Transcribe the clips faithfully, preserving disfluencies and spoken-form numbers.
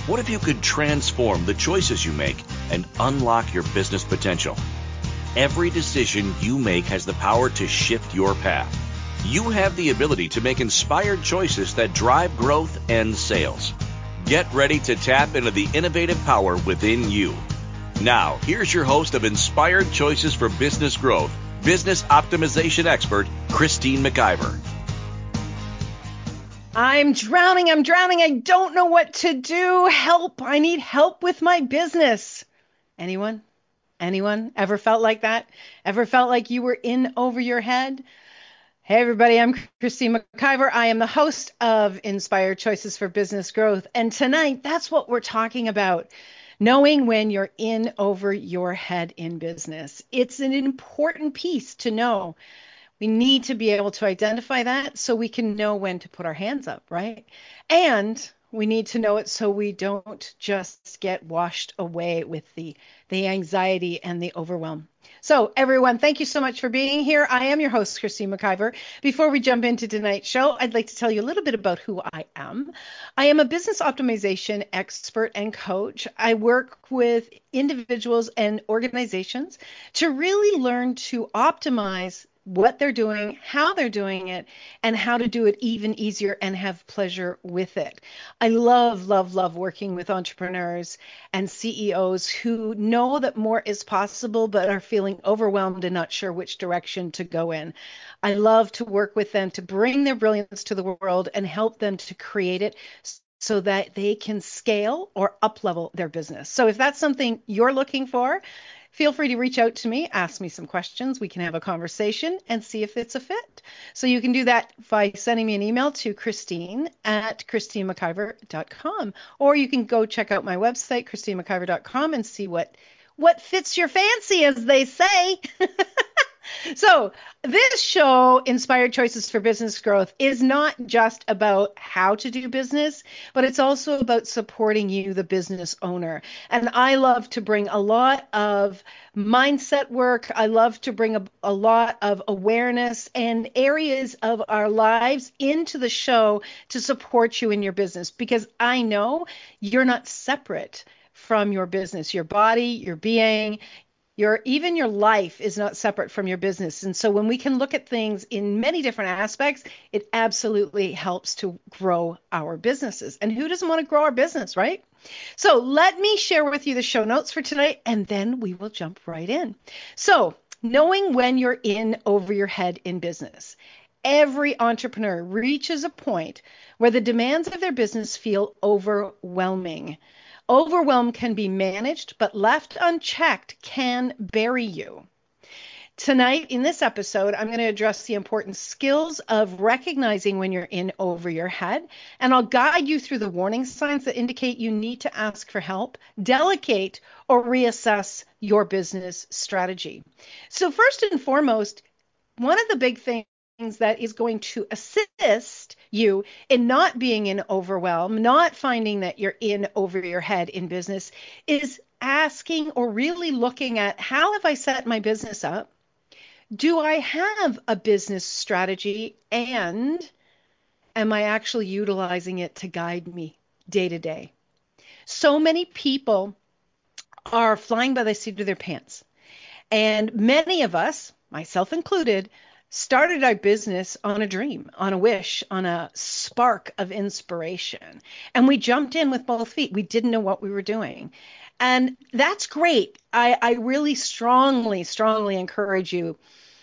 What if you could transform the choices you make and unlock your business potential? Every decision you make has the power to shift your path. You have the ability to make inspired choices that drive growth and sales. Get ready to tap into the innovative power within you. Now, here's your host of Inspired Choices for Business Growth, business optimization expert, Christine McIver. I'm drowning. I'm drowning. I don't know what to do. Help. I need help with my business. Anyone? Anyone ever felt like that? Ever felt like you were in over your head? Hey, everybody. I'm Christine McIver. I am the host of Inspired Choices for Business Growth. And tonight, that's what we're talking about. Knowing when you're in over your head in business. It's an important piece to know. We need to be able to identify that so we can know when to put our hands up, right? And we need to know it so we don't just get washed away with the, the anxiety and the overwhelm. So everyone, thank you so much for being here. I am your host, Christine McIver. Before we jump into tonight's show, I'd like to tell you a little bit about who I am. I am a business optimization expert and coach. I work with individuals and organizations to really learn to optimize what they're doing, how they're doing it, and how to do it even easier and have pleasure with it. I love, love, love working with entrepreneurs and C E Os who know that more is possible but are feeling overwhelmed and not sure which direction to go in. I love to work with them to bring their brilliance to the world and help them to create it so that they can scale or up-level their business. So if that's something you're looking for, feel free to reach out to me, ask me some questions. We can have a conversation and see if it's a fit. So you can do that by sending me an email to Christine at christine mciver dot com, or you can go check out my website, christine mciver dot com, and see what what fits your fancy, as they say. So this show, Inspired Choices for Business Growth, is not just about how to do business, but it's also about supporting you, the business owner. And I love to bring a lot of mindset work. I love to bring a, a lot of awareness and areas of our lives into the show to support you in your business, because I know you're not separate from your business, your body, your being. Your even your life is not separate from your business. And so when we can look at things in many different aspects, it absolutely helps to grow our businesses. And who doesn't want to grow our business, right? So let me share with you the show notes for tonight, and then we will jump right in. So knowing when you're in over your head in business. Every entrepreneur reaches a point where the demands of their business feel overwhelming. Overwhelm can be managed, but left unchecked can bury you. Tonight, in this episode, I'm going to address the important skills of recognizing when you're in over your head, and I'll guide you through the warning signs that indicate you need to ask for help, delegate, or reassess your business strategy. So first and foremost, one of the big things that is going to assist you in not being in overwhelm, not finding that you're in over your head in business, is asking or really looking at, how have I set my business up? Do I have a business strategy, and am I actually utilizing it to guide me day to day? So many people are flying by the seat of their pants, and many of us, myself included, started our business on a dream, on a wish, on a spark of inspiration. And we jumped in with both feet. We didn't know what we were doing. And that's great. I, I really strongly, strongly encourage you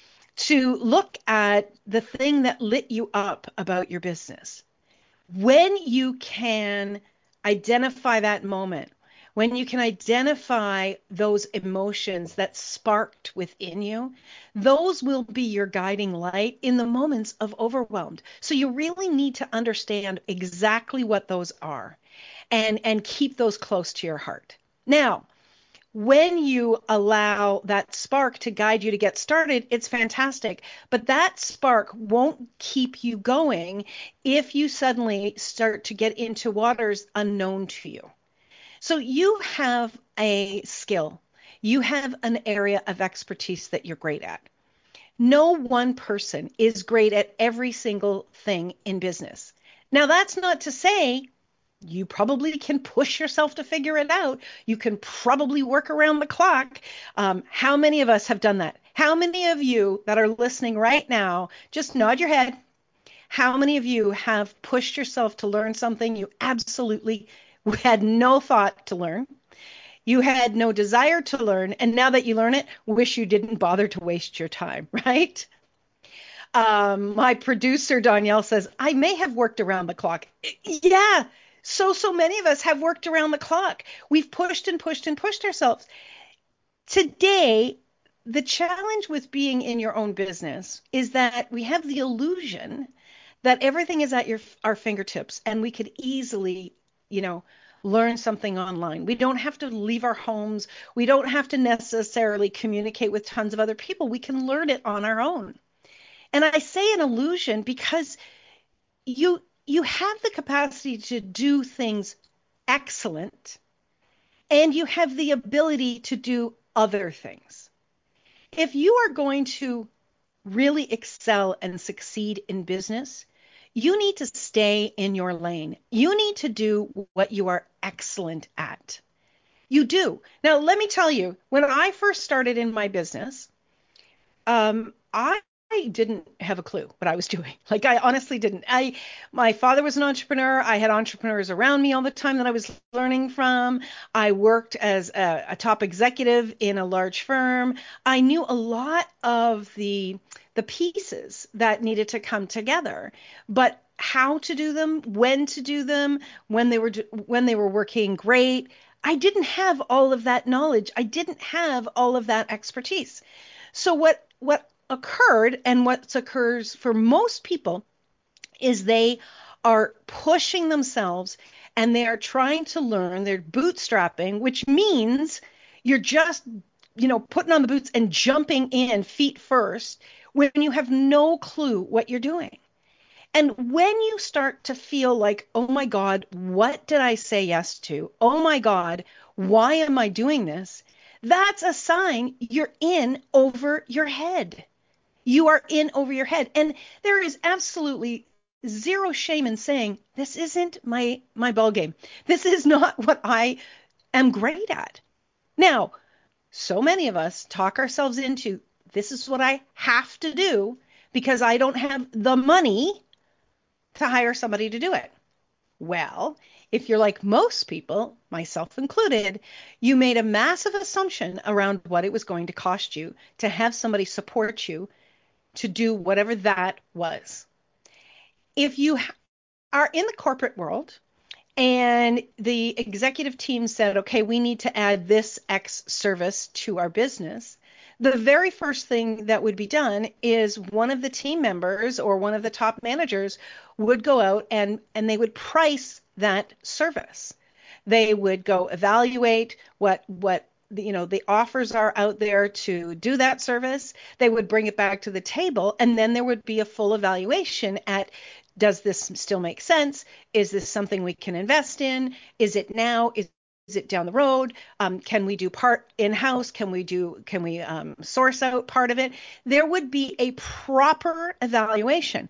to look at the thing that lit you up about your business. When you can identify that moment, when you can identify those emotions that sparked within you, those will be your guiding light in the moments of overwhelm. So you really need to understand exactly what those are, and, and keep those close to your heart. Now, when you allow that spark to guide you to get started, it's fantastic. But that spark won't keep you going if you suddenly start to get into waters unknown to you. So you have a skill, you have an area of expertise that you're great at. No one person is great at every single thing in business. Now, that's not to say You probably can push yourself to figure it out. You can probably work around the clock. Um, how many of us have done that? How many of you that are listening right now, just nod your head. How many of you have pushed yourself to learn something you absolutely had no thought to learn? You had no desire to learn, and now that you learn it, wish you didn't bother to waste your time, right? Um, my producer, Danielle, says, I may have worked around the clock. Yeah, so, so many of us have worked around the clock. We've pushed and pushed and pushed ourselves. Today, the challenge with being in your own business is that we have the illusion that everything is at your our fingertips and we could easily, you know, learn something online. We don't have to leave our homes. We don't have to necessarily communicate with tons of other people. We can learn it on our own. And I say an illusion because you you have the capacity to do things excellent and you have the ability to do other things. If you are going to really excel and succeed in business, you need to stay in your lane. You need to do what you are excellent at. You do. Now, let me tell you, when I first started in my business, um, I I didn't have a clue what I was doing. Like I honestly didn't. I my father was an entrepreneur. I had entrepreneurs around me all the time that I was learning from. I worked as a, a top executive in a large firm. I knew a lot of the the pieces that needed to come together, but how to do them, when to do them, when they were when they were working great, I didn't have all of that knowledge. I didn't have all of that expertise. So what what occurred and what occurs for most people is they are pushing themselves and they are trying to learn, they're bootstrapping, which means you're just, you know, putting on the boots and jumping in feet first when you have no clue what you're doing. And when you start to feel like, oh my God, what did I say yes to? Oh my God, why am I doing this? That's a sign you're in over your head. You are in over your head. And there is absolutely zero shame in saying, this isn't my, my ball game. This is not what I am great at. Now, so many of us talk ourselves into, this is what I have to do because I don't have the money to hire somebody to do it. Well, if you're like most people, myself included, you made a massive assumption around what it was going to cost you to have somebody support you to do whatever that was. If you are in the corporate world and the executive team said, okay, we need to add this X service to our business, the very first thing that would be done is one of the team members or one of the top managers would go out and, and they would price that service. They would go evaluate what what the, you know the offers are out there to do that service. They would bring it back to the table, and then there would be a full evaluation at, does this still make sense? Is this something we can invest in? Is it now? Is is it down the road? Um, can we do part in-house? Can we do? Can we um, source out part of it? There would be a proper evaluation.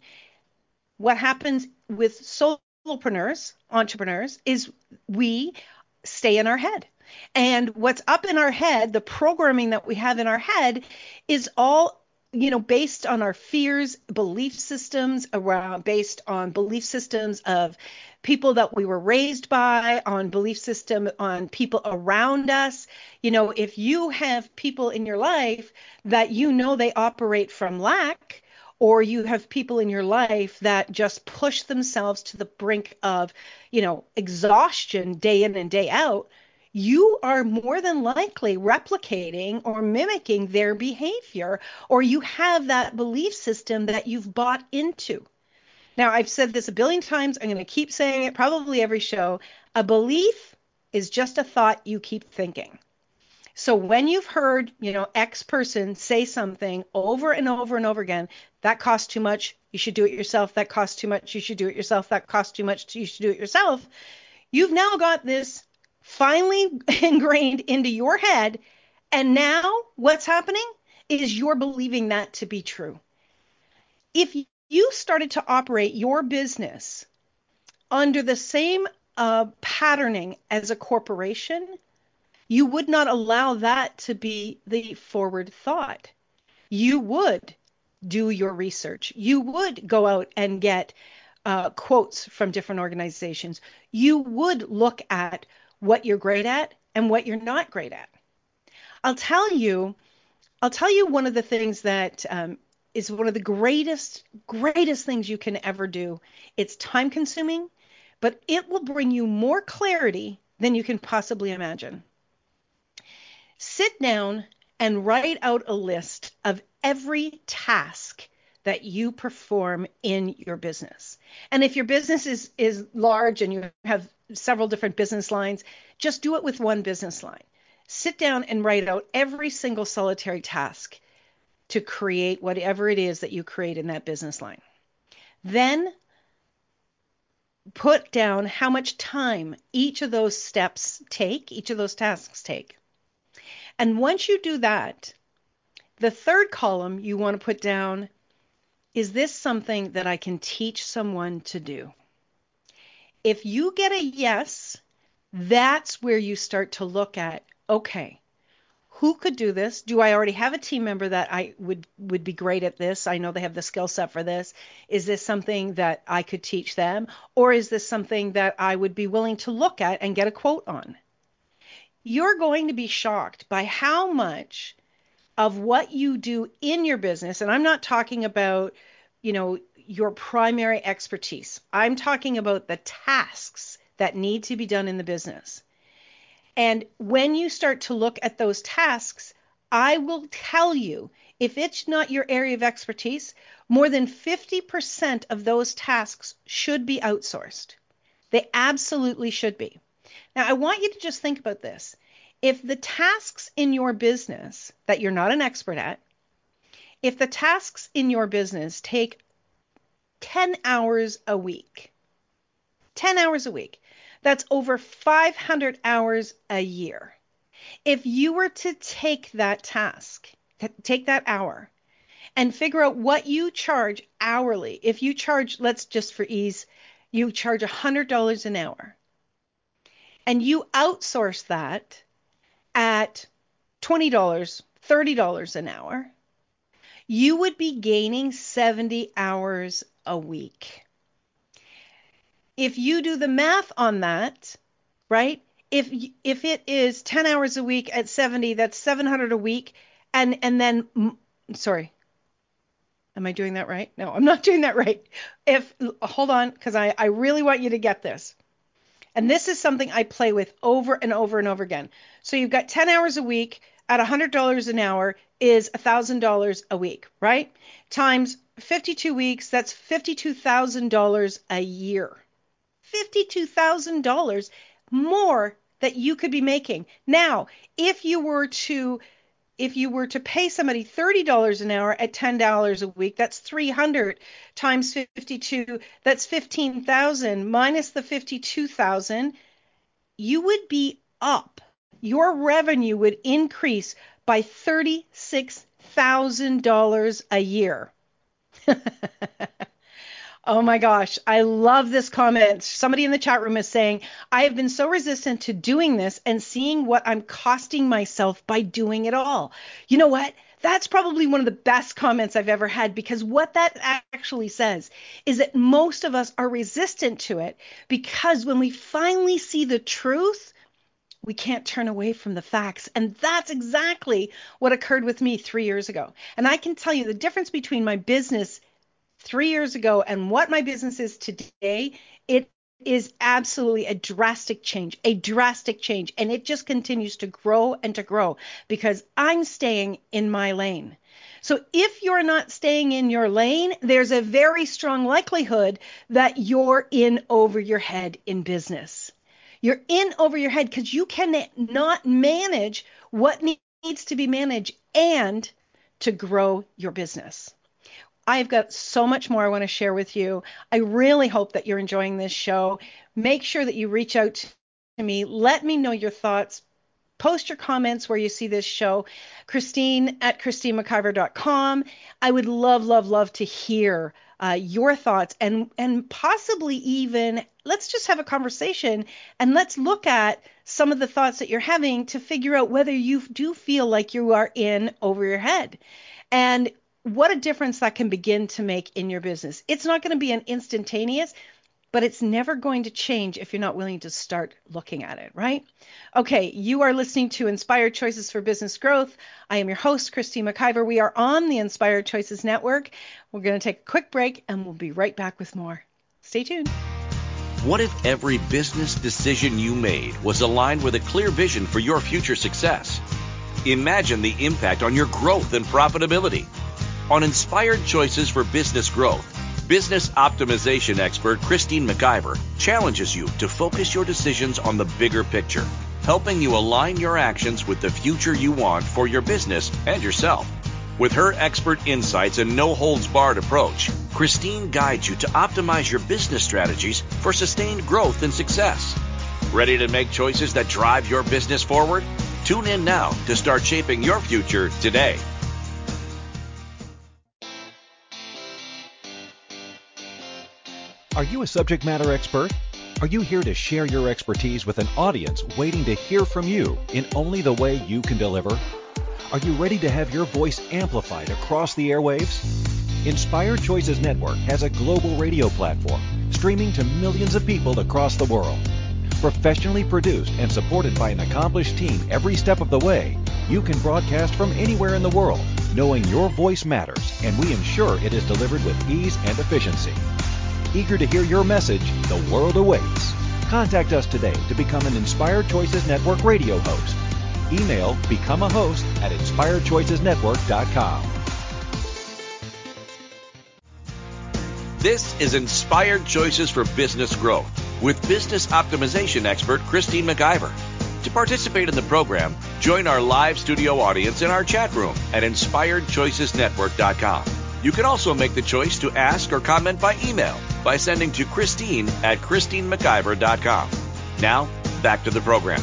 What happens with solopreneurs, entrepreneurs, is we stay in our head. And what's up in our head, the programming that we have in our head, is all, you know, based on our fears, belief systems around, based on belief systems of people that we were raised by, on belief system, on people around us. You know, if you have people in your life that you know they operate from lack, or you have people in your life that just push themselves to the brink of, you know, exhaustion day in and day out, you are more than likely replicating or mimicking their behavior, or you have that belief system that you've bought into. Now, I've said this a billion times. I'm going to keep saying it probably every show. A belief is just a thought you keep thinking. So when you've heard, you know, X person say something over and over and over again, that costs too much, you should do it yourself. That costs too much, you should do it yourself. That costs too much, you should do it yourself. You've now got this finally ingrained into your head. And now what's happening is you're believing that to be true. If you started to operate your business under the same uh, patterning as a corporation, you would not allow that to be the forward thought. You would do your research. You would go out and get uh, quotes from different organizations. You would look at what you're great at and what you're not great at. I'll tell you, I'll tell you one of the things that um, is one of the greatest, greatest things you can ever do. It's time consuming, but it will bring you more clarity than you can possibly imagine. Sit down and write out a list of every task that you perform in your business. And if your business is, is large and you have several different business lines, just do it with one business line. Sit down and write out every single solitary task to create whatever it is that you create in that business line. Then put down how much time each of those steps take, each of those tasks take. And once you do that, the third column you want to put down, is this something that I can teach someone to do? If you get a yes, that's where you start to look at, okay, who could do this? Do I already have a team member that I would, would be great at this? I know they have the skill set for this. Is this something that I could teach them? Or is this something that I would be willing to look at and get a quote on? You're going to be shocked by how much of what you do in your business, and I'm not talking about, you know, your primary expertise. I'm talking about the tasks that need to be done in the business. And when you start to look at those tasks, I will tell you, if it's not your area of expertise, more than fifty percent of those tasks should be outsourced. They absolutely should be. Now, I want you to just think about this. If the tasks in your business that you're not an expert at, if the tasks in your business take ten hours a week, ten hours a week, that's over five hundred hours a year. If you were to take that task, take that hour, and figure out what you charge hourly, if you charge, let's just for ease, you charge one hundred dollars an hour, and you outsource that at twenty dollars, thirty dollars an hour, you would be gaining seventy hours a week. If you do the math on that, right? If if it is ten hours a week at seventy, that's seven hundred a week. And and then, sorry, am I doing that right? No, I'm not doing that right. If, hold on, because I, I really want you to get this. And this is something I play with over and over and over again. So you've got ten hours a week at one hundred dollars an hour is one thousand dollars a week, right? Times fifty-two weeks, that's fifty-two thousand dollars a year. fifty-two thousand dollars more that you could be making. Now, if you were to if you were to pay somebody thirty dollars an hour at ten dollars a week, that's three hundred times fifty-two, that's fifteen thousand minus the fifty-two thousand, you would be up. Your revenue would increase by thirty-six thousand dollars a year. Oh my gosh, I love this comment. Somebody in the chat room is saying, I have been so resistant to doing this and seeing what I'm costing myself by doing it all. You know what? That's probably one of the best comments I've ever had, because what that actually says is that most of us are resistant to it because when we finally see the truth, we can't turn away from the facts. And that's exactly what occurred with me three years ago. And I can tell you the difference between my business three years ago and what my business is today, it is absolutely a drastic change, a drastic change. And it just continues to grow and to grow because I'm staying in my lane. So if you're not staying in your lane, there's a very strong likelihood that you're in over your head in business. You're in over your head because you cannot manage what needs to be managed and to grow your business. I've got so much more I want to share with you. I really hope that you're enjoying this show. Make sure that you reach out to me. Let me know your thoughts. Post your comments where you see this show. Christine at Christine McIver dot com. I would love, love, love to hear uh, your thoughts, and and possibly even let's just have a conversation and let's look at some of the thoughts that you're having to figure out whether you do feel like you are in over your head. And what a difference that can begin to make in your business. It's not going to be an instantaneous, but it's never going to change if you're not willing to start looking at it, right? Okay, you are listening to Inspired Choices for Business Growth. I am your host, Christine McIver. We are on the Inspired Choices Network. We're going to take a quick break and we'll be right back with more. Stay tuned. What if every business decision you made was aligned with a clear vision for your future success? Imagine the impact on your growth and profitability. On Inspired Choices for Business Growth, business optimization expert Christine McIver challenges you to focus your decisions on the bigger picture, helping you align your actions with the future you want for your business and yourself. With her expert insights and no-holds-barred approach, Christine guides you to optimize your business strategies for sustained growth and success. Ready to make choices that drive your business forward? Tune in now to start shaping your future today. Are you a subject matter expert? Are you here to share your expertise with an audience waiting to hear from you in only the way you can deliver? Are you ready to have your voice amplified across the airwaves? Inspired Choices Network has a global radio platform streaming to millions of people across the world. Professionally produced and supported by an accomplished team every step of the way, you can broadcast from anywhere in the world, knowing your voice matters, and we ensure it is delivered with ease and efficiency. Eager to hear your message, the world awaits. Contact us today to become an Inspired Choices Network radio host. Email become a host at inspired choices network dot com. This is Inspired Choices for Business Growth with business optimization expert Christine McIver. To participate in the program, join our live studio audience in our chat room at inspired choices network dot com. You can also make the choice to ask or comment by email by sending to Christine at christine mciver dot com. Now, back to the program.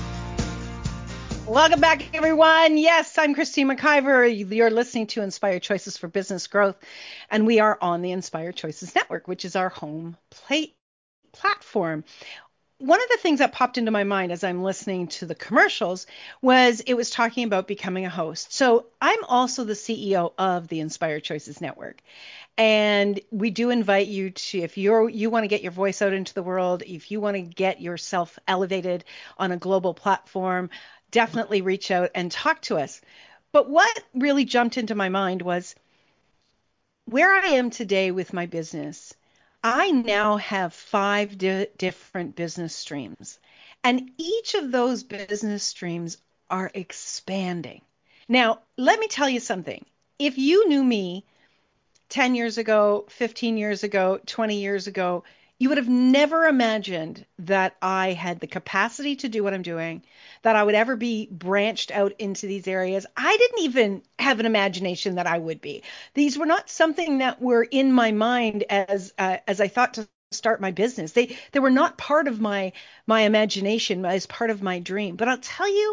Welcome back, everyone. Yes, I'm Christine McIver. You're listening to Inspired Choices for Business Growth, and we are on the Inspired Choices Network, which is our home plate platform. One of the things that popped into my mind as I'm listening to the commercials was it was talking about becoming a host. So I'm also the C E O of the Inspired Choices Network. And we do invite you to, if you're you want to get your voice out into the world, if you want to get yourself elevated on a global platform, definitely reach out and talk to us. But what really jumped into my mind was where I am today with my business. I now have five di- different business streams, and each of those business streams are expanding. Now, let me tell you something. If you knew me ten years ago, fifteen years ago, twenty years ago, you would have never imagined that I had the capacity to do what I'm doing, that I would ever be branched out into these areas. I didn't even have an imagination that I would be. These were not something that were in my mind as uh, as I thought to start my business. They they were not part of my my imagination as part of my dream. But I'll tell you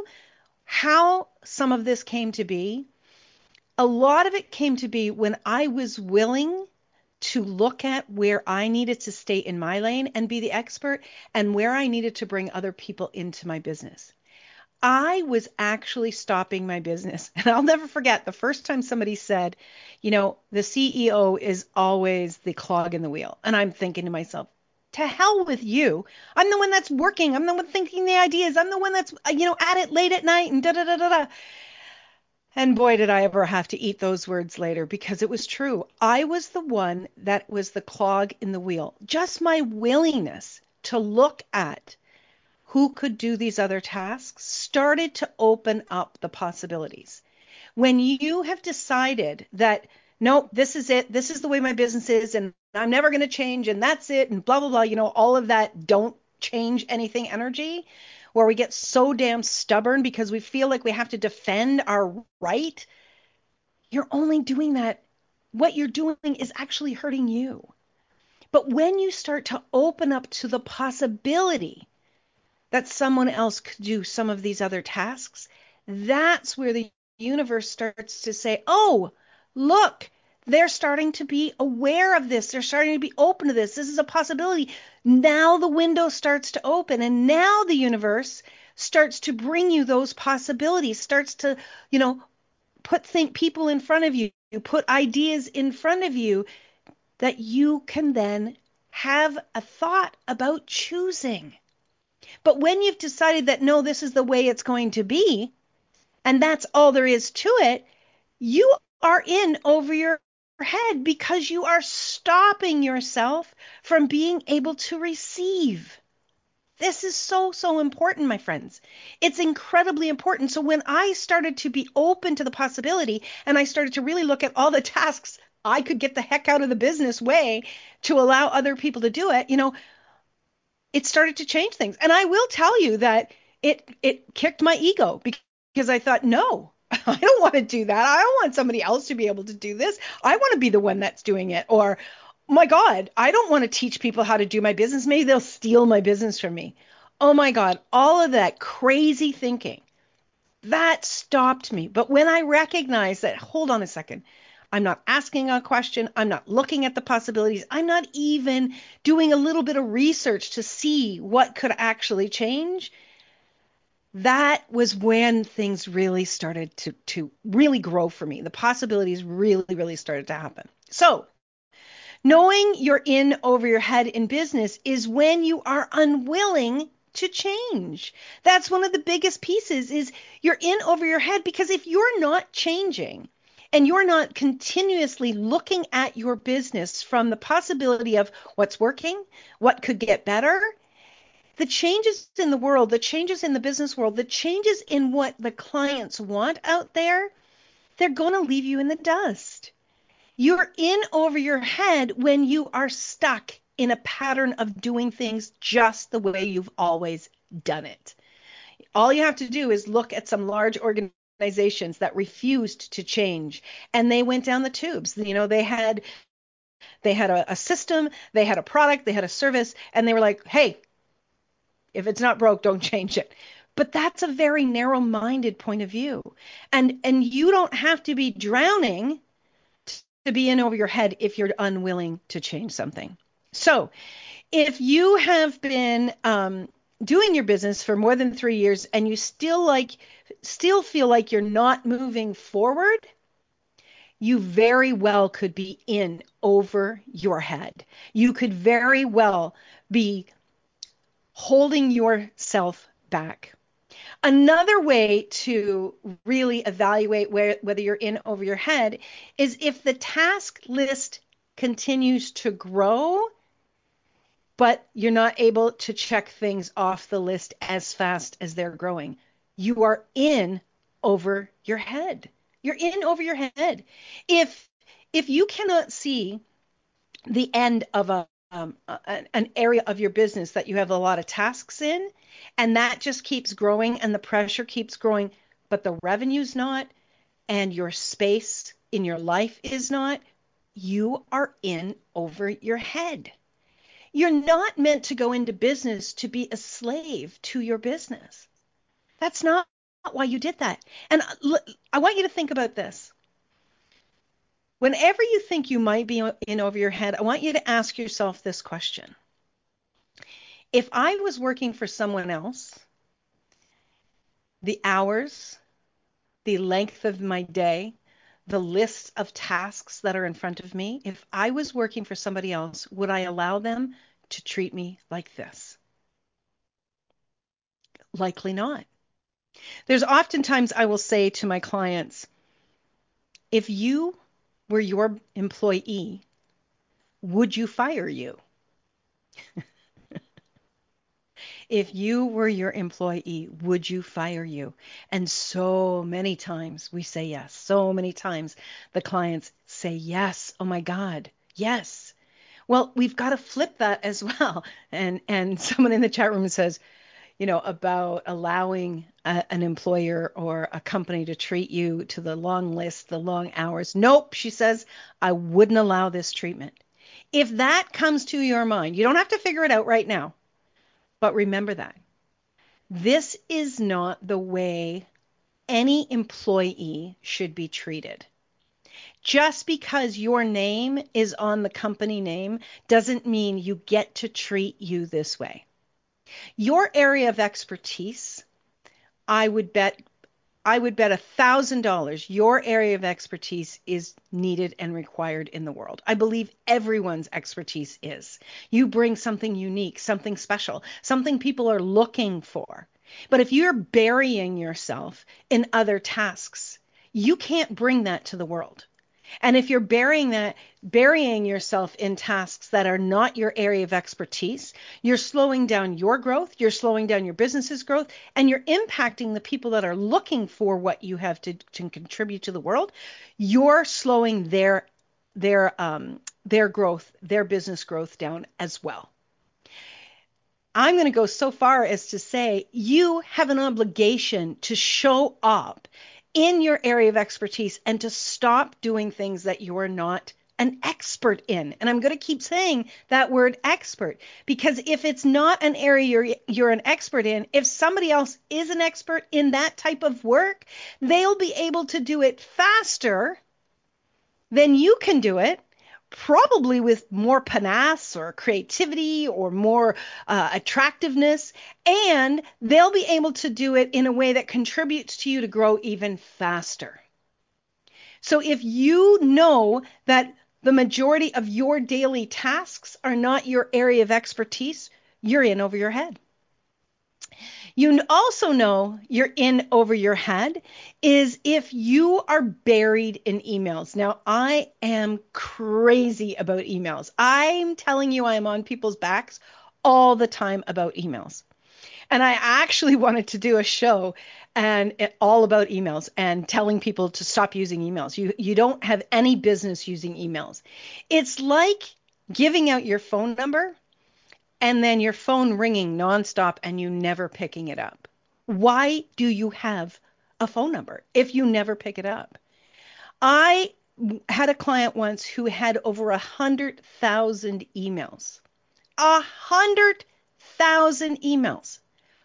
how some of this came to be. A lot of it came to be when I was willing to look at where I needed to stay in my lane and be the expert and where I needed to bring other people into my business. I was actually stopping my business. And I'll never forget the first time somebody said, you know, the C E O is always the clog in the wheel. And I'm thinking to myself, to hell with you. I'm the one that's working. I'm the one thinking the ideas. I'm the one that's, you know, at it late at night and da da da da da. And boy, did I ever have to eat those words later, because it was true. I was the one that was the clog in the wheel. Just my willingness to look at who could do these other tasks started to open up the possibilities. When you have decided that, no, this is it, this is the way my business is, and I'm never going to change, and that's it, and blah, blah, blah, you know, all of that don't change anything energy, where we get so damn stubborn because we feel like we have to defend our right, you're only doing that. What you're doing is actually hurting you. But when you start to open up to the possibility that someone else could do some of these other tasks, that's where the universe starts to say, oh, look, They're starting to be aware of this. They're starting to be open to this. This is a possibility. Now the window starts to open, and now the universe starts to bring you those possibilities, starts to, you know, put think people in front of you, put ideas in front of you that you can then have a thought about choosing. But when you've decided that, no, this is the way it's going to be, and that's all there is to it, you are in over your head because you are stopping yourself from being able to receive. This is so, so important, my friends. It's incredibly important. So when I started to be open to the possibility and I started to really look at all the tasks I could get the heck out of the business way to allow other people to do it, you know, it started to change things. And I will tell you that it it kicked my ego because I thought, no, I don't want to do that. I don't want somebody else to be able to do this. I want to be the one that's doing it. Or, my God, I don't want to teach people how to do my business. Maybe they'll steal my business from me. Oh my God, all of that crazy thinking, that stopped me. But when I recognized that, hold on a second, I'm not asking a question. I'm not looking at the possibilities. I'm not even doing a little bit of research to see what could actually change. That was when things really started to, to really grow for me. The possibilities really, really started to happen. So knowing you're in over your head in business is when you are unwilling to change. That's one of the biggest pieces is you're in over your head because if you're not changing and you're not continuously looking at your business from the possibility of what's working, what could get better, the changes in the world, the changes in the business world, the changes in what the clients want out there, they're going to leave you in the dust. You're in over your head when you are stuck in a pattern of doing things just the way you've always done it. All you have to do is look at some large organizations that refused to change, and they went down the tubes. You know, they had they had a, a system, they had a product, they had a service, and they were like, hey, if it's not broke, don't change it. But that's a very narrow-minded point of view. And and you don't have to be drowning to be in over your head if you're unwilling to change something. So if you have been um, doing your business for more than three years and you still like still feel like you're not moving forward, you very well could be in over your head. You could very well be holding yourself back. Another way to really evaluate where, whether you're in over your head is if the task list continues to grow, but you're not able to check things off the list as fast as they're growing. You are in over your head. You're in over your head. If if you cannot see the end of a um, a, an area of your business that you have a lot of tasks in, and that just keeps growing and the pressure keeps growing, but the revenue's not, and your space in your life is not, you are in over your head. You're not meant to go into business to be a slave to your business. That's not why you did that. And I want you to think about this. Whenever you think you might be in over your head, I want you to ask yourself this question. If I was working for someone else, the hours, the length of my day, the list of tasks that are in front of me, if I was working for somebody else, would I allow them to treat me like this? Likely not. There's oftentimes I will say to my clients, if you were your employee, would you fire you? If you were your employee, would you fire you? And so many times we say yes. So many times the clients say yes. Oh my God, yes. Well, we've got to flip that as well. And and someone in the chat room says, you know, about allowing a, an employer or a company to treat you to the long list, the long hours. Nope, she says, I wouldn't allow this treatment. If that comes to your mind, you don't have to figure it out right now. But remember that this is not the way any employee should be treated. Just because your name is on the company name doesn't mean you get to treat you this way. Your area of expertise, I would bet I would bet a thousand dollars your area of expertise is needed and required in the world. I believe everyone's expertise is. You bring something unique, something special, something people are looking for. But if you're burying yourself in other tasks, you can't bring that to the world. And if you're burying that, burying yourself in tasks that are not your area of expertise, you're slowing down your growth, you're slowing down your business's growth, and you're impacting the people that are looking for what you have to, to contribute to the world. You're slowing their their um, their growth, their business growth down as well. I'm going to go so far as to say you have an obligation to show up in your area of expertise and to stop doing things that you're not an expert in. And I'm going to keep saying that word expert, because if it's not an area you're, you're an expert in, if somebody else is an expert in that type of work, they'll be able to do it faster than you can do it, probably with more panache or creativity or more uh, attractiveness, and they'll be able to do it in a way that contributes to you to grow even faster. So if you know that the majority of your daily tasks are not your area of expertise, you're in over your head. You also know you're in over your head is if you are buried in emails. Now, I am crazy about emails. I'm telling you, I am on people's backs all the time about emails. And I actually wanted to do a show and it, all about emails and telling people to stop using emails. You, you don't have any business using emails. It's like giving out your phone number and then your phone ringing nonstop and you never picking it up. Why do you have a phone number if you never pick it up? I had a client once who had over a hundred thousand emails. A hundred thousand emails.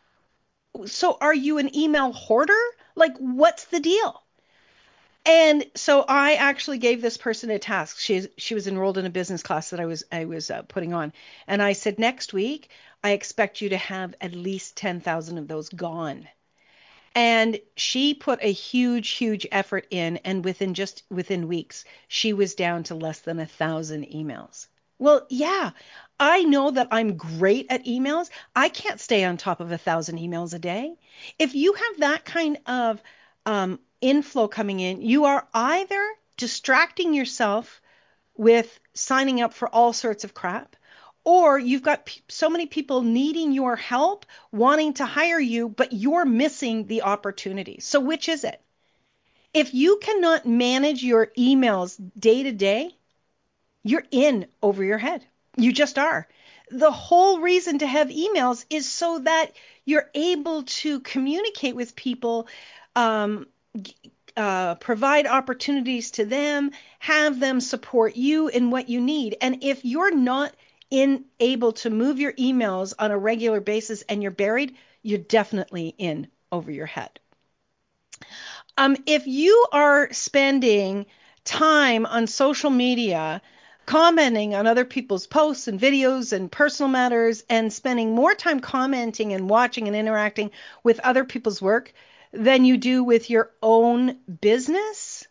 So are you an email hoarder? Like, what's the deal? And so I actually gave this person a task. She she was enrolled in a business class that I was I was uh, putting on, and I said, next week I expect you to have at least ten thousand of those gone. And she put a huge, huge effort in, and within just within weeks, she was down to less than a thousand emails. Well, yeah, I know that I'm great at emails. I can't stay on top of a thousand emails a day. If you have that kind of um, inflow coming in, you are either distracting yourself with signing up for all sorts of crap, or you've got p- so many people needing your help, wanting to hire you, but you're missing the opportunity. So which is it? If you cannot manage your emails day to day, you're in over your head. You just are. The whole reason to have emails is so that you're able to communicate with people, um, uh, provide opportunities to them, have them support you in what you need. And if you're not in able to move your emails on a regular basis and you're buried, you're definitely in over your head. Um, if you are spending time on social media, commenting on other people's posts and videos and personal matters, and spending more time commenting and watching and interacting with other people's work than you do with your own business,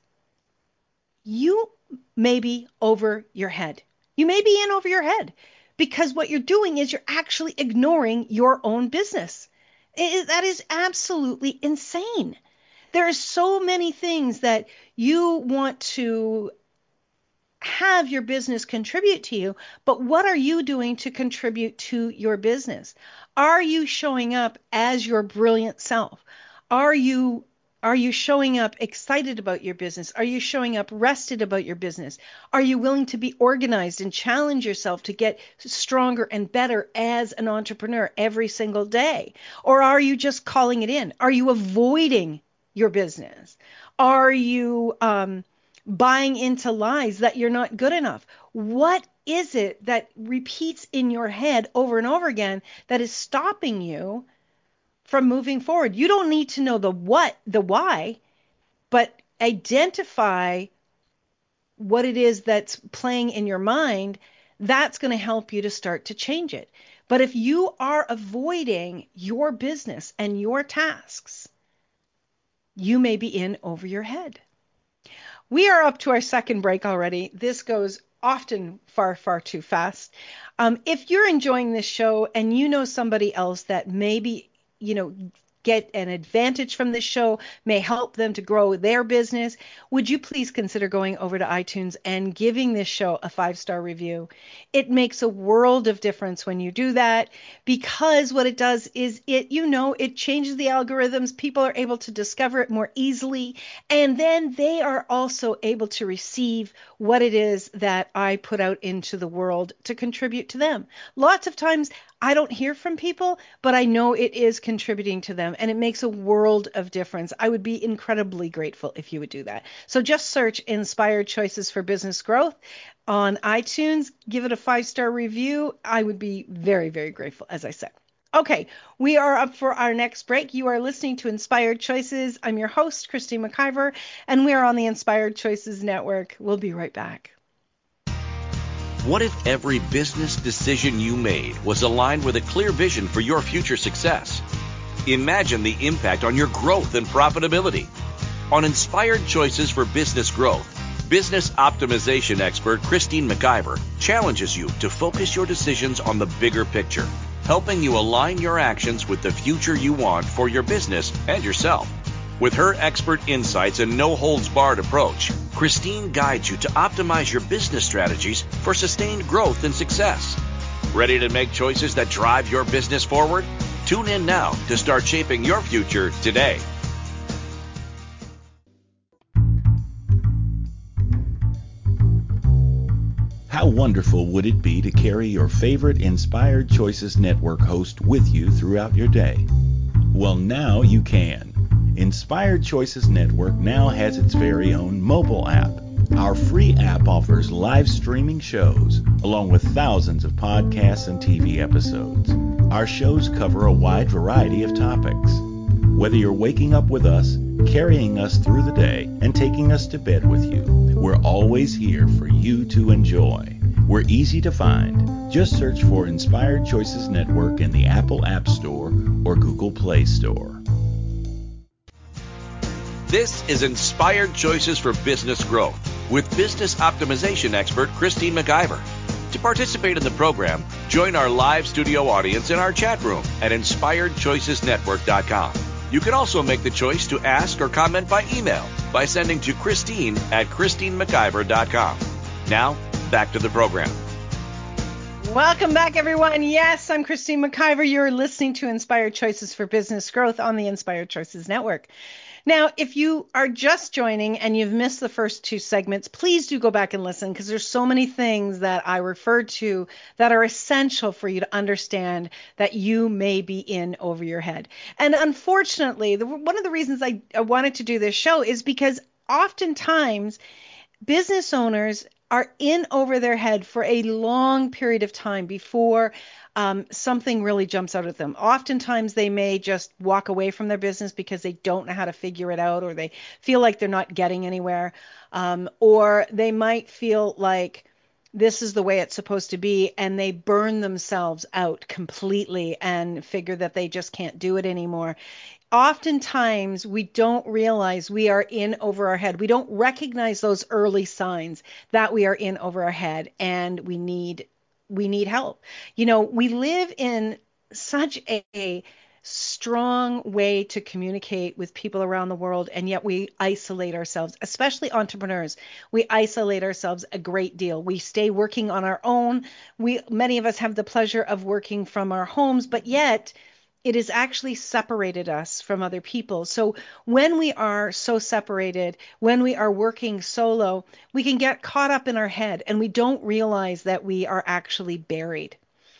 you may be over your head. You may be in over your head because what you're doing is you're actually ignoring your own business. It, that is absolutely insane. There are so many things that you want to have your business contribute to you, but what are you doing to contribute to your business? Are you showing up as your brilliant self? Are you are you showing up excited about your business? Are you showing up rested about your business? Are you willing to be organized and challenge yourself to get stronger and better as an entrepreneur every single day? Or are you just calling it in? Are you avoiding your business? Are you um, buying into lies that you're not good enough? What is it that repeats in your head over and over again that is stopping you from moving forward? You don't need to know the what, the why, but identify what it is that's playing in your mind, that's going to help you to start to change it. But if you are avoiding your business and your tasks, you may be in over your head. We are up to our second break already. This goes often far, far too fast. Um, if you're enjoying this show and you know somebody else that maybe, you know, get an advantage from this show, may help them to grow their business, would you please consider going over to iTunes and giving this show a five-star review? It makes a world of difference when you do that, because what it does is it, you know, it changes the algorithms. People are able to discover it more easily, and then they are also able to receive what it is that I put out into the world to contribute to them. Lots of times I don't hear from people, but I know it is contributing to them, and it makes a world of difference. I would be incredibly grateful if you would do that. So just search Inspired Choices for Business Growth on iTunes. Give it a five-star review. I would be very, very grateful, as I said. Okay, we are up for our next break. You are listening to Inspired Choices. I'm your host, Christine McIver, and we are on the Inspired Choices Network. We'll be right back. What if every business decision you made was aligned with a clear vision for your future success? Imagine the impact on your growth and profitability. On Inspired Choices for Business Growth, business optimization expert Christine McIver challenges you to focus your decisions on the bigger picture, helping you align your actions with the future you want for your business and yourself. With her expert insights and no-holds-barred approach, Christine guides you to optimize your business strategies for sustained growth and success. Ready to make choices that drive your business forward? Tune in now to start shaping your future today. How wonderful would it be to carry your favorite Inspired Choices Network host with you throughout your day? Well, now you can. Inspired Choices Network now has its very own mobile app. Our free app offers live streaming shows, along with thousands of podcasts and T V episodes. Our shows cover a wide variety of topics. Whether you're waking up with us, carrying us through the day, and taking us to bed with you, we're always here for you to enjoy. We're easy to find. Just search for Inspired Choices Network in the Apple App Store or Google Play Store. This is Inspired Choices for Business Growth with business optimization expert Christine McIver. To participate in the program, join our live studio audience in our chat room at inspired choices network dot com. You can also make the choice to ask or comment by email by sending to Christine at christine mciver dot com. Now, back to the program. Welcome back, everyone. Yes, I'm Christine McIver. You're listening to Inspired Choices for Business Growth on the Inspired Choices Network. Now, if you are just joining and you've missed the first two segments, please do go back and listen, because there's so many things that I referred to that are essential for you to understand that you may be in over your head. And unfortunately, the, one of the reasons I, I wanted to do this show is because oftentimes business owners are in over their head for a long period of time before um, something really jumps out at them. Oftentimes they may just walk away from their business because they don't know how to figure it out, or they feel like they're not getting anywhere, um, or they might feel like this is the way it's supposed to be, and they burn themselves out completely and figure that they just can't do it anymore. Oftentimes we don't realize we are in over our head. We don't recognize those early signs that we are in over our head, and we need we need help. You know, we live in such a, a strong way to communicate with people around the world, and yet we isolate ourselves, especially entrepreneurs. We isolate ourselves a great deal. We stay working on our own. We many of us have the pleasure of working from our homes, but yet it has actually separated us from other people. So when we are so separated, when we are working solo, we can get caught up in our head and we don't realize that we are actually buried.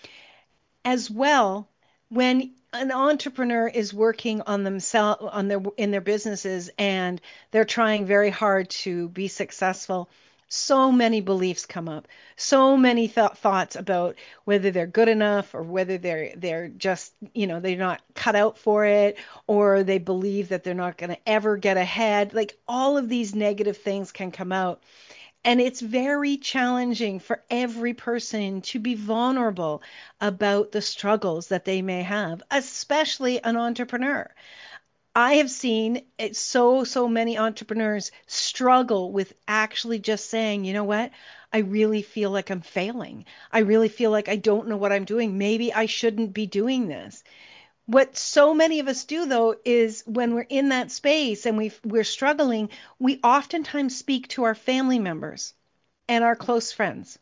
As well, when an entrepreneur is working on themselves, on their in their businesses, and they're trying very hard to be successful, so many beliefs come up, so many th- thoughts about whether they're good enough, or whether they're they're just, you know, they're not cut out for it, or they believe that they're not going to ever get ahead. Like, all of these negative things can come out. And it's very challenging for every person to be vulnerable about the struggles that they may have, especially an entrepreneur. I have seen it, so, so many entrepreneurs struggle with actually just saying, you know what? I really feel like I'm failing. I really feel like I don't know what I'm doing. Maybe I shouldn't be doing this. What so many of us do, though, is when we're in that space and we we're struggling, we oftentimes speak to our family members and our close friends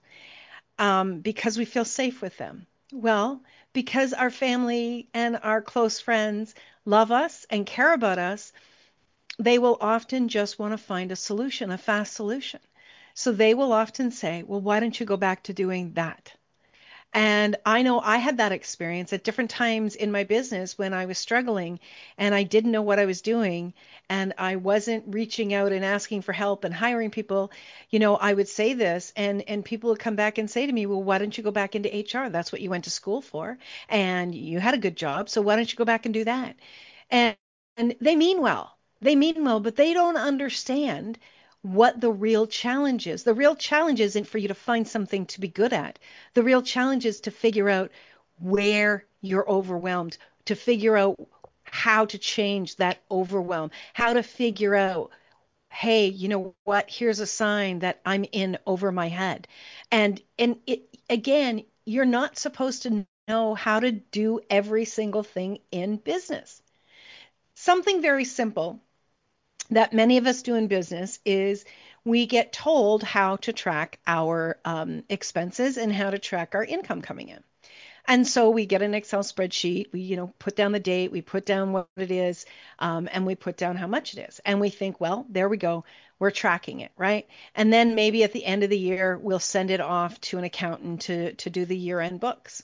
um, because we feel safe with them. Well, because our family and our close friends love us and care about us, they will often just want to find a solution, a fast solution. So they will often say, well, why don't you go back to doing that? And I know I had that experience at different times in my business when I was struggling and I didn't know what I was doing and I wasn't reaching out and asking for help and hiring people. You know, I would say this and and people would come back and say to me, well, why don't you go back into H R? That's what you went to school for and you had a good job. So why don't you go back and do that? And and they mean well. They mean well, but they don't understand what the real challenge is. The real challenge isn't for you to find something to be good at. The real challenge is to figure out where you're overwhelmed, to figure out how to change that overwhelm, how to figure out, hey, you know what? Here's a sign that I'm in over my head. And and it again, you're not supposed to know how to do every single thing in business. Something very simple that many of us do in business is we get told how to track our um, expenses and how to track our income coming in. And so we get an Excel spreadsheet, we, you know, put down the date, we put down what it is, um, and we put down how much it is. And we think, well, there we go. We're tracking it, right? And then maybe at the end of the year, we'll send it off to an accountant to, to do the year-end books.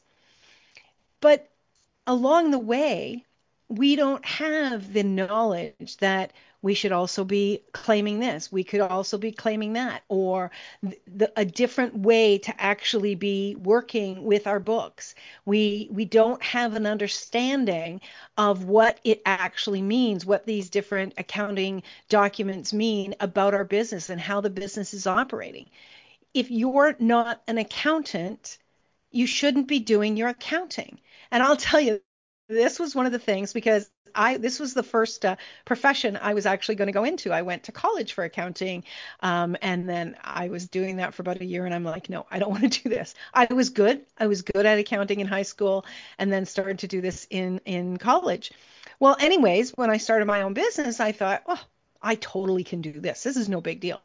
But along the way, we don't have the knowledge that we should also be claiming this. We could also be claiming that, or the, a different way to actually be working with our books. We we don't have an understanding of what it actually means, what these different accounting documents mean about our business and how the business is operating. If you're not an accountant, you shouldn't be doing your accounting. And I'll tell you, this was one of the things because I this was the first uh, profession I was actually going to go into. I went to college for accounting, um, and then I was doing that for about a year, and I'm like, no, I don't want to do this. I was good. I was good at accounting in high school, and then started to do this in in college. Well, anyways, when I started my own business, I thought, oh, I totally can do this. This is no big deal.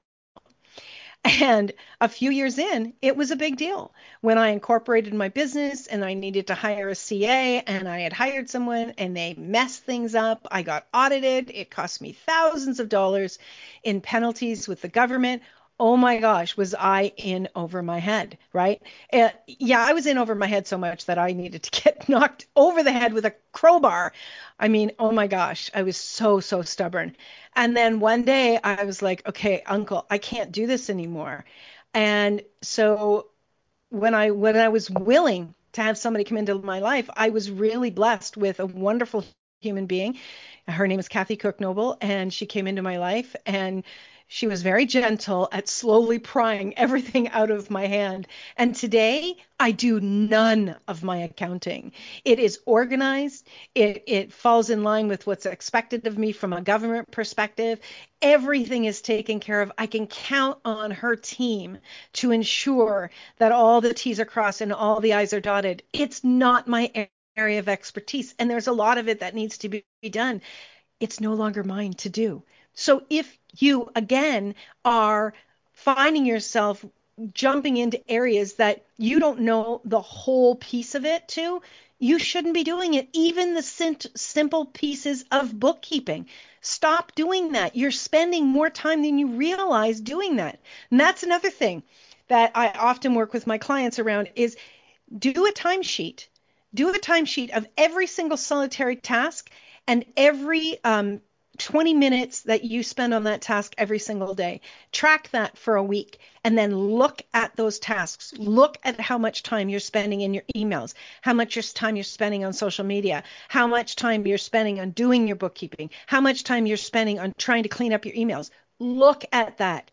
And a few years in, it was a big deal when I incorporated my business and I needed to hire a C A and I had hired someone and they messed things up. I got audited. It cost me thousands of dollars in penalties with the government. Oh my gosh, was I in over my head, right? Uh, yeah, I was in over my head so much that I needed to get knocked over the head with a crowbar. I mean, oh my gosh, I was so, so stubborn. And then one day I was like, okay, uncle, I can't do this anymore. And so when I when I was willing to have somebody come into my life, I was really blessed with a wonderful human being. Her name is Kathy Cook Noble, and she came into my life and she was very gentle at slowly prying everything out of my hand. And today I do none of my accounting. It is organized. It, it falls in line with what's expected of me from a government perspective. Everything is taken care of. I can count on her team to ensure that all the T's are crossed and all the I's are dotted. It's not my area of expertise. And there's a lot of it that needs to be done. It's no longer mine to do. So if you, again, are finding yourself jumping into areas that you don't know the whole piece of it to, you shouldn't be doing it. Even the sim- simple pieces of bookkeeping. Stop doing that. You're spending more time than you realize doing that. And that's another thing that I often work with my clients around is do a timesheet. Do a timesheet of every single solitary task and every um, twenty minutes that you spend on that task every single day. Track that for a week and then look at those tasks. Look at how much time you're spending in your emails, how much time you're spending on social media, how much time you're spending on doing your bookkeeping, how much time you're spending on trying to clean up your emails. Look at that.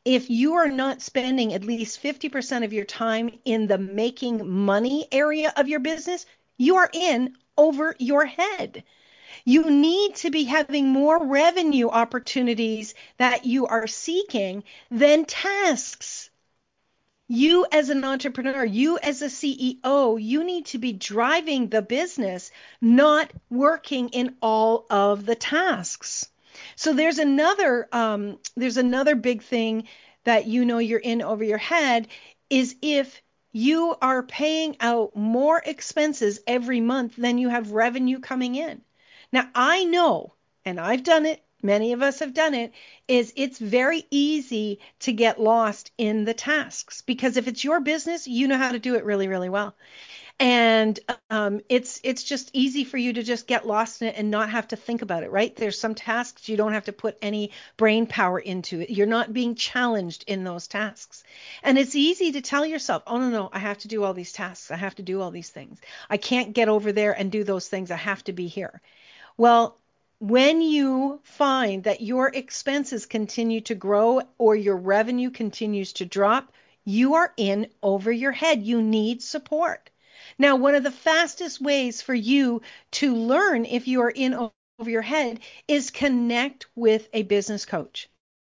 If you are not spending at least fifty percent of your time in the making money area of your business, you are in over your head. You need to be having more revenue opportunities that you are seeking than tasks. You as an entrepreneur, you as a C E O, you need to be driving the business, not working in all of the tasks. So there's another um, there's another big thing that you know you're in over your head is if you are paying out more expenses every month than you have revenue coming in. Now I know, and I've done it, many of us have done it, is it's very easy to get lost in the tasks because if it's your business, you know how to do it really, really well. And um, it's it's just easy for you to just get lost in it and not have to think about it, right? There's some tasks you don't have to put any brain power into it. You're not being challenged in those tasks. And it's easy to tell yourself, oh, no, no, I have to do all these tasks. I have to do all these things. I can't get over there and do those things. I have to be here. Well, when you find that your expenses continue to grow or your revenue continues to drop, you are in over your head. You need support. Now, one of the fastest ways for you to learn if you are in over your head is connect with a business coach.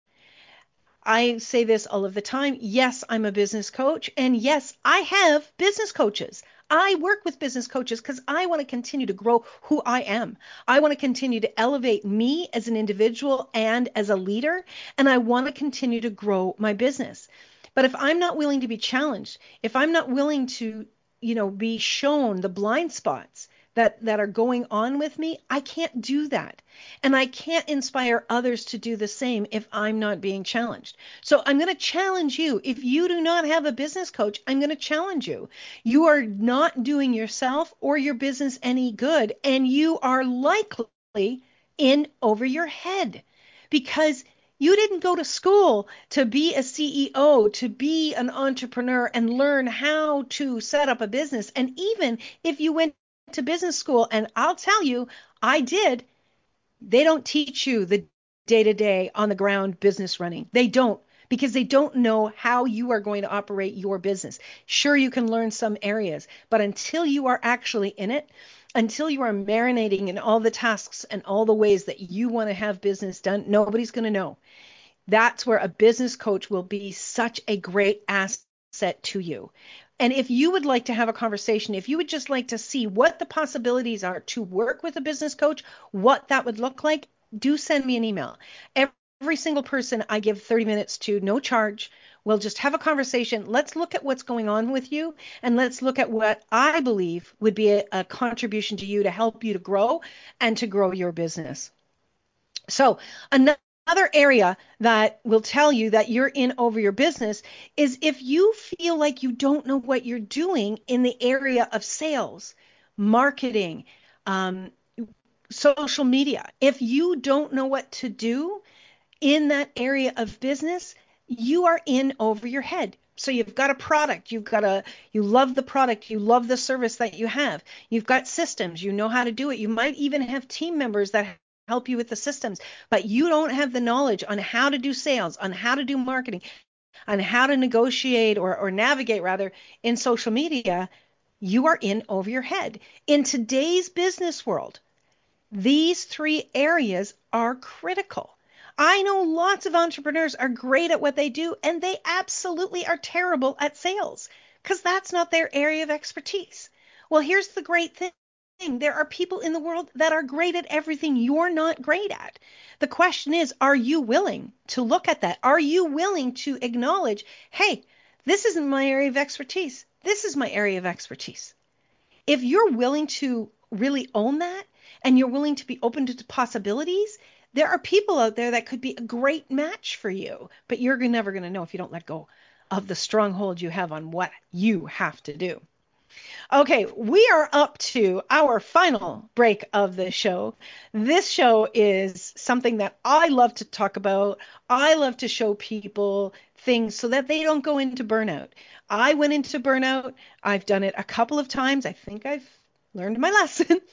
I say this all of the time. Yes, I'm a business coach. And yes, I have business coaches. I work with business coaches because I want to continue to grow who I am. I want to continue to elevate me as an individual and as a leader. And I want to continue to grow my business. But if I'm not willing to be challenged, if I'm not willing to, you know, be shown the blind spots that, that are going on with me, I can't do that. And I can't inspire others to do the same if I'm not being challenged. So I'm going to challenge you. If you do not have a business coach, I'm going to challenge you. You are not doing yourself or your business any good, and you are likely in over your head because you didn't go to school to be a C E O, to be an entrepreneur and learn how to set up a business. And even if you went to business school, and I'll tell you, I did, they don't teach you the day-to-day on the ground business running. They don't, because they don't know how you are going to operate your business. Sure, you can learn some areas, but until you are actually in it, until you are marinating in all the tasks and all the ways that you want to have business done, nobody's going to know. That's where a business coach will be such a great asset to you. And if you would like to have a conversation, if you would just like to see what the possibilities are to work with a business coach, what that would look like, do send me an email. Every, every single person I give thirty minutes to, no charge. We'll just have a conversation. Let's look at what's going on with you, and let's look at what I believe would be a, a contribution to you to help you to grow and to grow your business. So another Another area that will tell you that you're in over your business is if you feel like you don't know what you're doing in the area of sales, marketing, um, social media. If you don't know what to do in that area of business, you are in over your head. So you've got a product, you've got a, you love the product, you love the service that you have. You've got systems, you know how to do it. You might even have team members that help you with the systems, but you don't have the knowledge on how to do sales, on how to do marketing, on how to negotiate or, or navigate rather in social media. You are in over your head. In today's business world, these three areas are critical. I know lots of entrepreneurs are great at what they do, and they absolutely are terrible at sales because that's not their area of expertise. Well, here's the great thing. There are people in the world that are great at everything you're not great at. The question is, are you willing to look at that? Are you willing to acknowledge, hey, this isn't my area of expertise. This is my area of expertise. If you're willing to really own that and you're willing to be open to possibilities, there are people out there that could be a great match for you, but you're never going to know if you don't let go of the stronghold you have on what you have to do. Okay, we are up to our final break of the show. This show is something that I love to talk about. I love to show people things so that they don't go into burnout. I went into burnout. I've done it a couple of times. I think I've learned my lesson.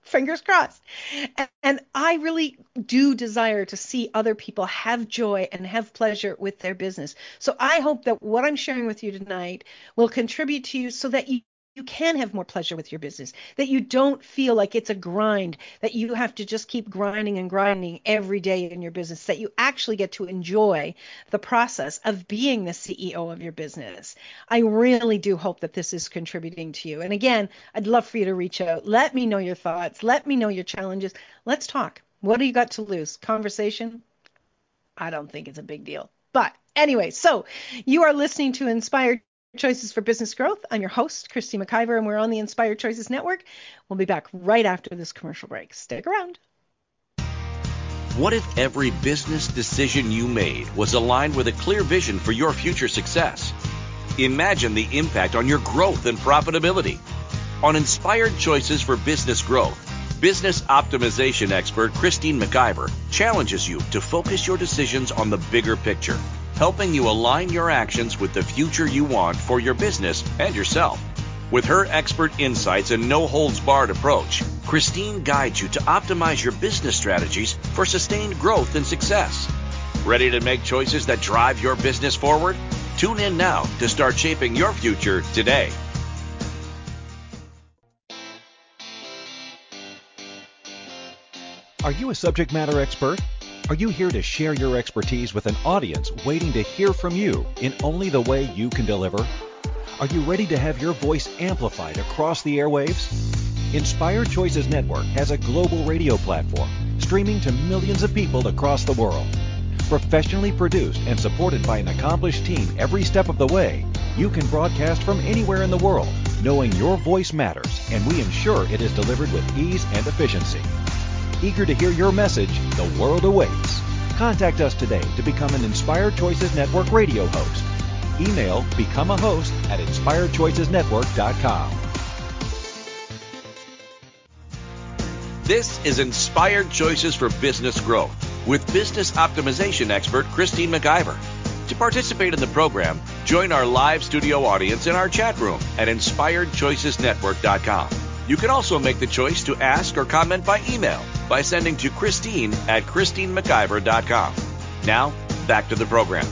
Fingers crossed. And, and I really do desire to see other people have joy and have pleasure with their business. So I hope that what I'm sharing with you tonight will contribute to you so that you you can have more pleasure with your business, that you don't feel like it's a grind, that you have to just keep grinding and grinding every day in your business, that you actually get to enjoy the process of being the C E O of your business. I really do hope that this is contributing to you. And again, I'd love for you to reach out. Let me know your thoughts. Let me know your challenges. Let's talk. What do you got to lose? Conversation? I don't think it's a big deal. But anyway, so you are listening to Inspired Choices for Business Growth. I'm your host, Christy McIver, and we're on the Inspired Choices Network. We'll be back right after this commercial break. Stick around. What if every business decision you made was aligned with a clear vision for your future success? Imagine the impact on your growth and profitability. On Inspired Choices for Business Growth, business optimization expert Christine McIver challenges you to focus your decisions on the bigger picture, helping you align your actions with the future you want for your business and yourself. With her expert insights and no-holds-barred approach, Christine guides you to optimize your business strategies for sustained growth and success. Ready to make choices that drive your business forward? Tune in now to start shaping your future today. Are you a subject matter expert? Are you here to share your expertise with an audience waiting to hear from you in only the way you can deliver? Are you ready to have your voice amplified across the airwaves? Inspired Choices Network has a global radio platform streaming to millions of people across the world. Professionally produced and supported by an accomplished team every step of the way, you can broadcast from anywhere in the world, knowing your voice matters, and we ensure it is delivered with ease and efficiency. Eager to hear your message, the world awaits. Contact us today to become an Inspired Choices Network radio host. Email become a host at inspired choices network dot com. This is Inspired Choices for Business Growth with business optimization expert Christine McIver. To participate in the program, join our live studio audience in our chat room at inspired choices network dot com. You can also make the choice to ask or comment by email by sending to Christine at christine mciver dot com. Now, back to the program.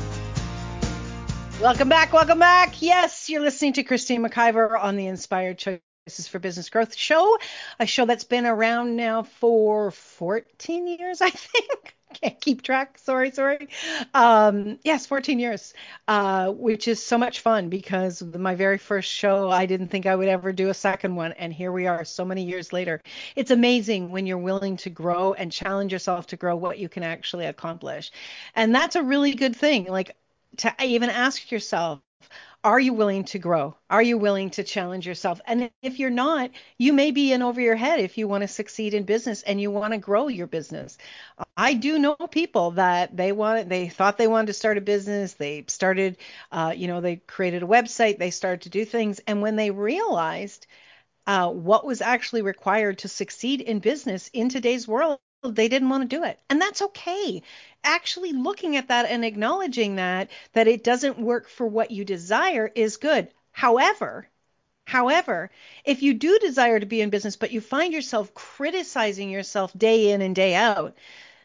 Welcome back. Welcome back. Yes, you're listening to Christine McIver on the Inspired Choices for Business Growth show, a show that's been around now for fourteen years, I think. Can't keep track. Sorry, sorry. Um, yes, fourteen years, uh, which is so much fun because my very first show, I didn't think I would ever do a second one. And here we are so many years later. It's amazing when you're willing to grow and challenge yourself to grow what you can actually accomplish. And that's a really good thing. Like to even ask yourself, are you willing to grow? Are you willing to challenge yourself? And if you're not, you may be in over your head if you want to succeed in business and you want to grow your business. I do know people that they want, they thought they wanted to start a business. They started, uh, you know, they created a website. They started to do things. And when they realized uh, what was actually required to succeed in business in today's world, they didn't want to do it. And that's okay. Actually looking at that and acknowledging that, that it doesn't work for what you desire is good. However, however, if you do desire to be in business, but you find yourself criticizing yourself day in and day out,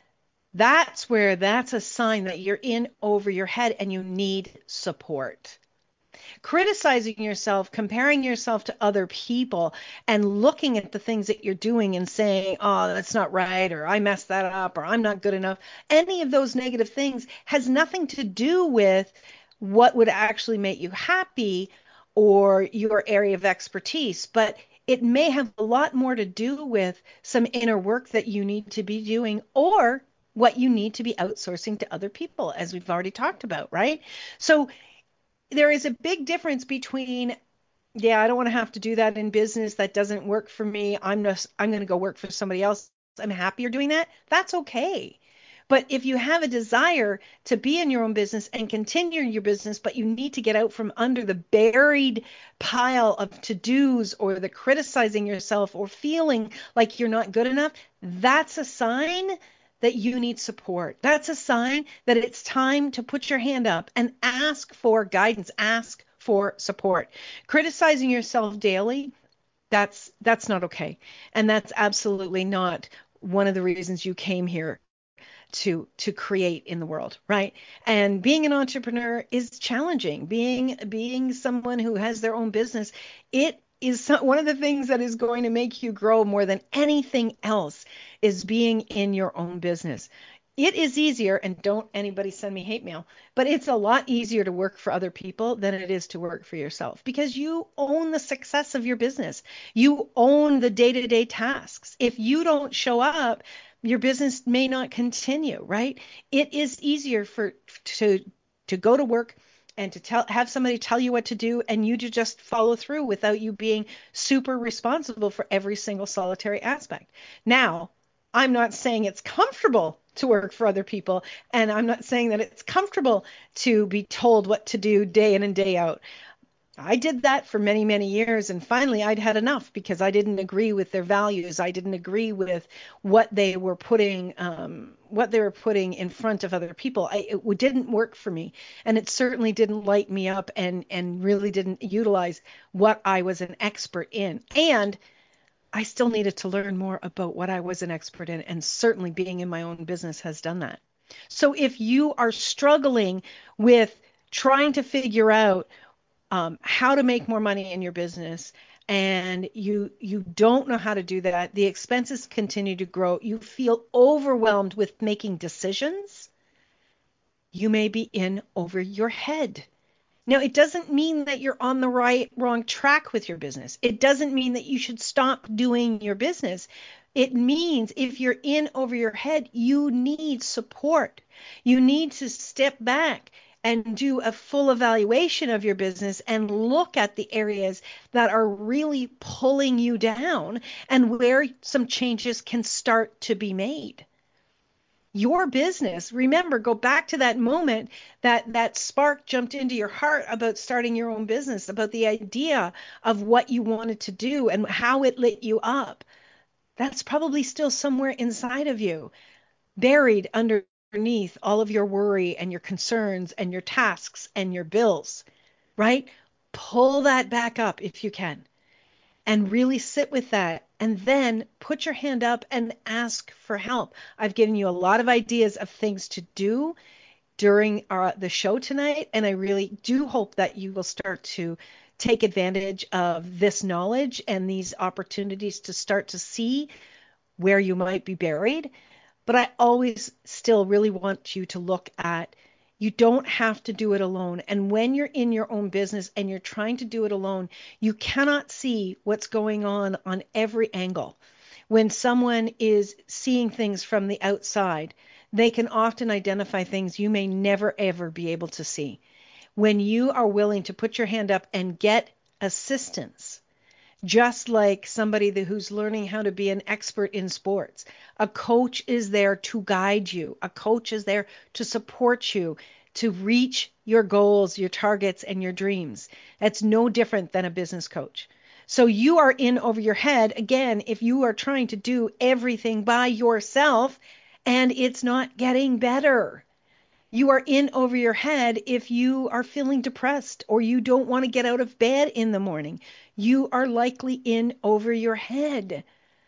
that's where that's a sign that you're in over your head and you need support. Criticizing yourself, comparing yourself to other people, and looking at the things that you're doing and saying, oh, that's not right, or I messed that up, or I'm not good enough. Any of those negative things has nothing to do with what would actually make you happy or your area of expertise, but it may have a lot more to do with some inner work that you need to be doing or what you need to be outsourcing to other people, as we've already talked about, right? So there is a big difference between, yeah, I don't want to have to do that in business. That doesn't work for me. I'm just, I'm going to go work for somebody else. I'm happier doing that. That's okay. But if you have a desire to be in your own business and continue your business, but you need to get out from under the buried pile of to-dos or the criticizing yourself or feeling like you're not good enough, that's a sign that you need support. That's a sign that it's time to put your hand up and ask for guidance, ask for support. Criticizing yourself daily That's that's not okay. And that's absolutely not one of the reasons you came here to to create in the world, right? And being an entrepreneur is challenging. Being being someone who has their own business, it is so, one of the things that is going to make you grow more than anything else is being in your own business. It is easier, and don't anybody send me hate mail, but it's a lot easier to work for other people than it is to work for yourself because you own the success of your business. You own the day-to-day tasks. If you don't show up, your business may not continue, right? It is easier for to to go to work and to tell have somebody tell you what to do and you to just follow through without you being super responsible for every single solitary aspect. Now, I'm not saying it's comfortable to work for other people, and I'm not saying that it's comfortable to be told what to do day in and day out. I did that for many, many years, and finally I'd had enough because I didn't agree with their values. I didn't agree with what they were putting, um, what they were putting in front of other people. I, it didn't work for me, and it certainly didn't light me up, and and really didn't utilize what I was an expert in. And I still needed to learn more about what I was an expert in, and certainly being in my own business has done that. So if you are struggling with trying to figure out um, how to make more money in your business and you you don't know how to do that, the expenses continue to grow, you feel overwhelmed with making decisions, you may be in over your head. Now, it doesn't mean that you're on the right wrong track with your business. It doesn't mean that you should stop doing your business. It means if you're in over your head, you need support. You need to step back and do a full evaluation of your business and look at the areas that are really pulling you down and where some changes can start to be made. Your business, remember, go back to that moment that that spark jumped into your heart about starting your own business, about the idea of what you wanted to do and how it lit you up. That's probably still somewhere inside of you, buried underneath all of your worry and your concerns and your tasks and your bills, right? Pull that back up if you can and really sit with that, and then put your hand up and ask for help. I've given you a lot of ideas of things to do during our, the show tonight, and I really do hope that you will start to take advantage of this knowledge and these opportunities to start to see where you might be buried. But I always still really want you to look at, you don't have to do it alone. And when you're in your own business and you're trying to do it alone, you cannot see what's going on on every angle. When someone is seeing things from the outside, they can often identify things you may never, ever be able to see. When you are willing to put your hand up and get assistance, just like somebody who's learning how to be an expert in sports. A coach is there to guide you. A coach is there to support you to reach your goals, your targets, and your dreams. That's no different than a business coach. So you are in over your head, again, if you are trying to do everything by yourself and it's not getting better. You are in over your head if you are feeling depressed or you don't want to get out of bed in the morning. You are likely in over your head.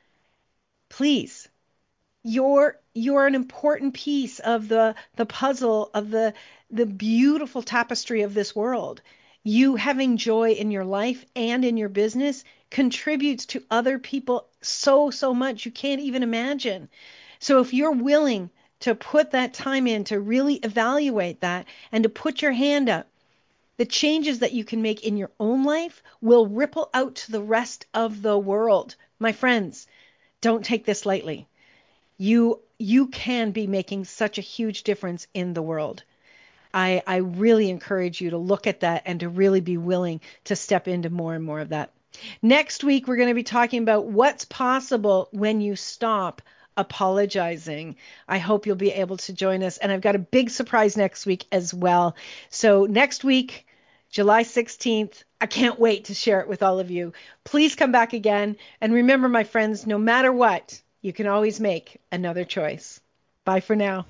Please, you're you're an important piece of the the puzzle of the the beautiful tapestry of this world. You having joy in your life and in your business contributes to other people so so much you can't even imagine. So if you're willing to put that time in to really evaluate that and to put your hand up, the changes that you can make in your own life will ripple out to the rest of the world. My friends, don't take this lightly. You you can be making such a huge difference in the world. I, I really encourage you to look at that and to really be willing to step into more and more of that. Next week, we're going to be talking about what's possible when you stop apologizing. I hope you'll be able to join us. And I've got a big surprise next week as well. So next week, July sixteenth, I can't wait to share it with all of you. Please come back again. And remember, my friends, no matter what, you can always make another choice. Bye for now.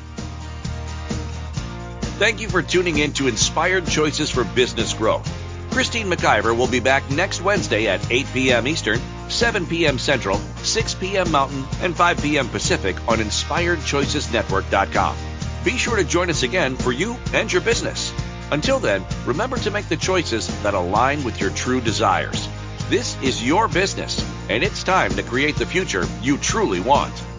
Thank you for tuning in to Inspired Choices for Business Growth. Christine McIver will be back next Wednesday at eight p.m. Eastern, seven p.m. Central, six p.m. Mountain, and five p.m. Pacific on Inspired Choices Network dot com. Be sure to join us again for you and your business. Until then, remember to make the choices that align with your true desires. This is your business, and it's time to create the future you truly want.